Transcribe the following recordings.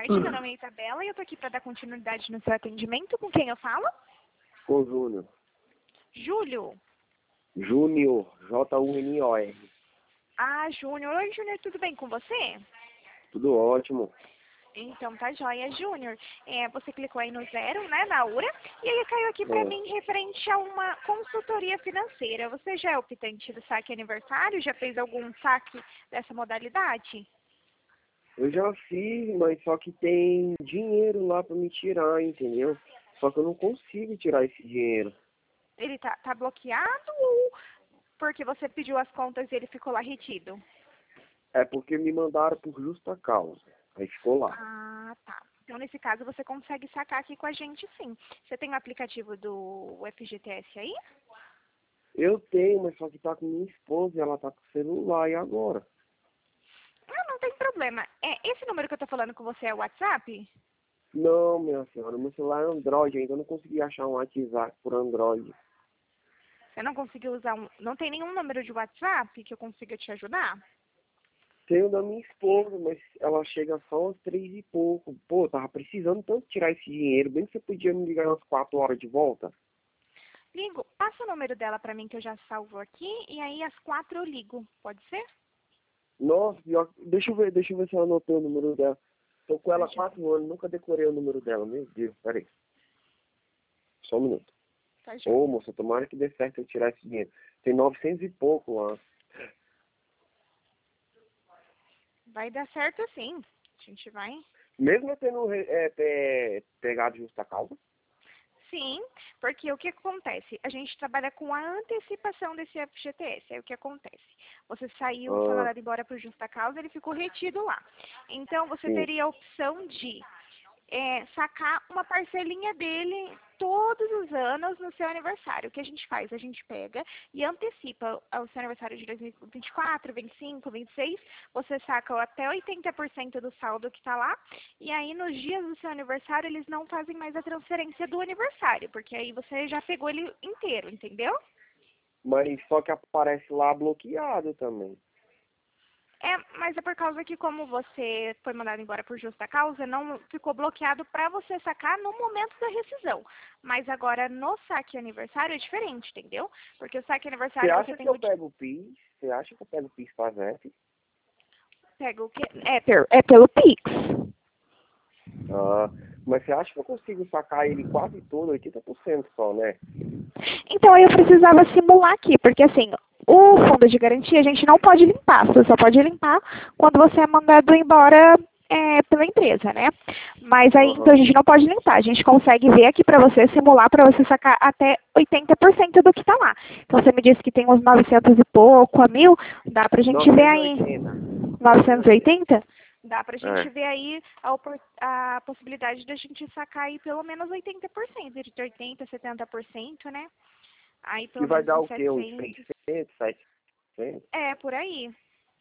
tarde, meu nome é Isabela e eu tô aqui para dar continuidade no seu atendimento. Com quem eu falo? Com o Júnior. Júlio. Júnior, Junior. Ah, Júnior. Oi, Júnior, tudo bem com você? Tudo ótimo. Então tá joia, Júnior. Você clicou aí no 0, né, na URA, e aí caiu aqui para mim referente a uma consultoria financeira. Você já é optante do saque aniversário? Já fez algum saque dessa modalidade? Eu já fiz, mas só que tem dinheiro lá pra me tirar, entendeu? Só que eu não consigo tirar esse dinheiro. Ele tá bloqueado ou porque você pediu as contas e ele ficou lá retido? É porque me mandaram por justa causa. Aí ficou lá. Ah, tá. Então, nesse caso, você consegue sacar aqui com a gente, sim. Você tem o aplicativo do FGTS aí? Eu tenho, mas só que tá com minha esposa e ela tá com o celular, e agora? Ah, não tem problema. Esse número que eu tô falando com você é o WhatsApp? Não, minha senhora, meu celular é Android, ainda não consegui achar um WhatsApp por Android. Você não conseguiu usar Não tem nenhum número de WhatsApp que eu consiga te ajudar? Tenho da minha esposa, mas ela chega só às 3 e pouco. Pô, tava precisando tanto tirar esse dinheiro. Bem que você podia me ligar umas 4 horas de volta. Ligo. Passa o número dela pra mim que eu já salvo aqui e aí às 4 eu ligo. Pode ser? Nossa, deixa eu ver se eu anotei o número dela. Tô com ela há Tá, 4 anos, nunca decorei o número dela. Meu Deus, peraí. Só um minuto. tá joia. Ô, moça, tomara que dê certo eu tirar esse dinheiro. Tem 900 e pouco lá. Vai dar certo sim. A gente vai. Mesmo eu tendo pegado justa causa? Sim, porque o que acontece? A gente trabalha com a antecipação desse FGTS. Aí o que acontece? Você saiu, foi Ah, mandado embora por justa causa, ele ficou retido lá. Então, você sim. teria a opção de sacar uma parcelinha dele todos os anos no seu aniversário. O que a gente faz? A gente pega e antecipa o seu aniversário de 2024, 25, 26. Você saca até 80% do saldo que está lá. E aí, nos dias do seu aniversário, eles não fazem mais a transferência do aniversário. Porque aí você já pegou ele inteiro, entendeu? Mas só que aparece lá bloqueado também. Mas é por causa que como você foi mandado embora por justa causa, não ficou bloqueado para você sacar no momento da rescisão. Mas agora no saque aniversário é diferente, entendeu? Porque o saque Você aniversário você acha que tem eu pego o PIS? Você acha que eu pego o PIS pra VEP? pega o quê? É pelo Pix. Ah, mas você acha que eu consigo sacar ele quase todo, 80% só, né? Então aí eu precisava simular aqui, porque assim, o fundo de garantia a gente não pode limpar, você só pode limpar quando você é mandado embora pela empresa, né? Mas aí então Aham. a gente não pode limpar, a gente consegue ver aqui para você, simular para você sacar até 80% do que está lá. Então você me disse que tem uns 900 e pouco a 1.000, dá pra gente ver aí. 980. 980. 980? Dá pra gente É. ver aí a possibilidade da gente sacar aí pelo menos 80%, entre 80% e 70%, né? Aí Que pelo vai menos dar uns o quê? Uns 700. 600, 700? Por aí.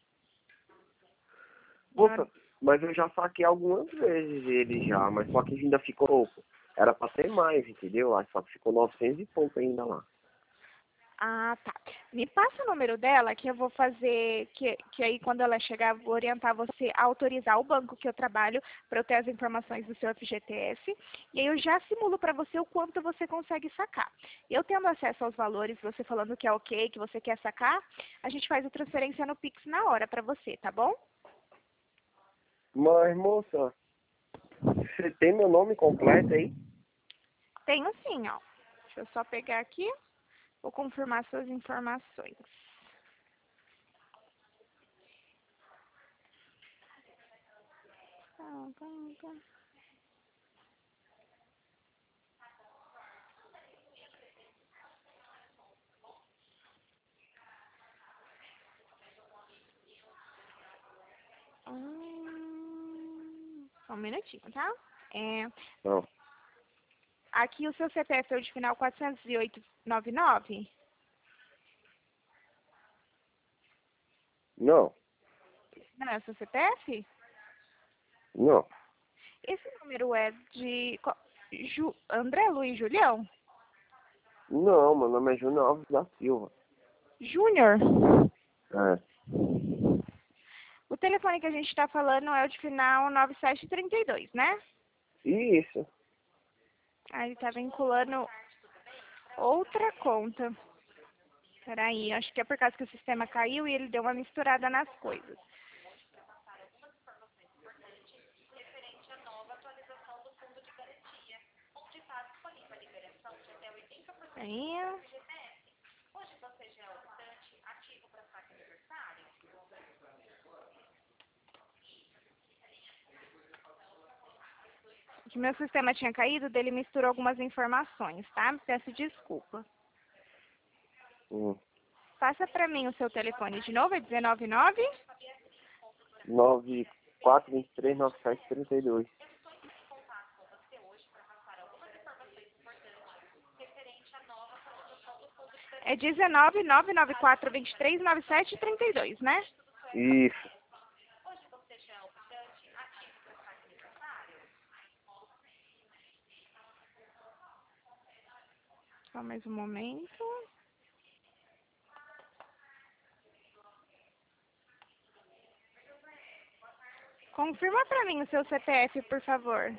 Moça, mas eu já saquei algumas vezes ele já, mas só que ainda ficou pouco. Era pra ter mais, entendeu? Aí só que ficou 900 e pouco ainda lá. Ah, tá. Me passa o número dela que eu vou fazer, que aí quando ela chegar, eu vou orientar você a autorizar o banco que eu trabalho para eu ter as informações do seu FGTS. E aí eu já simulo para você o quanto você consegue sacar. Eu tendo acesso aos valores, você falando que é ok, que você quer sacar, a gente faz a transferência no Pix na hora para você, tá bom? Mas, moça, você tem meu nome completo aí? Tenho sim, ó. Deixa eu só pegar aqui. Vou confirmar suas informações. Só um minutinho, tá? Não. Aqui o seu CPF é o de final 40899. Não. Esse não é o seu CPF? Não. Esse número é de André Luiz Julião? Não, meu nome é Júnior Alves da Silva. Júnior? É. telefone que a gente está falando é o de final 9732, né? Isso. Aí ele tá vinculando outra conta. Peraí, acho que é por causa que o sistema caiu e ele deu uma misturada nas coisas. Aí. Que meu sistema tinha caído, dele misturou algumas informações, tá? Peço desculpa. Passa pra mim o seu telefone de novo, é 199? 94239732. É 19994239732, né? Isso. Só mais um momento. Confirma pra mim o seu CPF, por favor.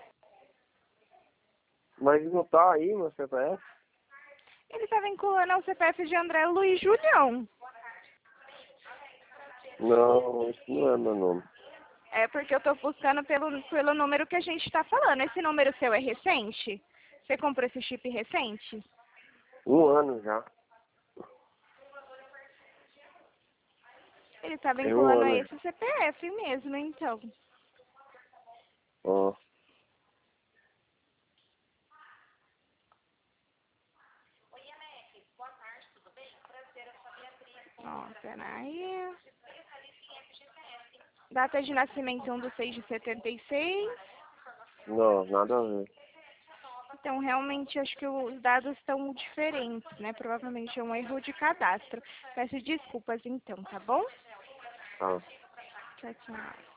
Mas não tá aí meu CPF? Ele tá vinculando ao CPF de André Luiz Julião. Não, isso não é meu nome. É porque eu tô buscando pelo número que a gente tá falando. Esse número seu é recente? Você comprou esse chip recente? 1 ano já. Ele tá Tem 1 vinculando a ano. esse CPF mesmo, então. Ó. Ó, peraí. Data de nascimento 1/6/76. Não, nada a ver. Então, realmente, acho que os dados estão diferentes, né? Provavelmente é um erro de cadastro. Peço desculpas, então, tá bom? Tá. Tchau, tchau.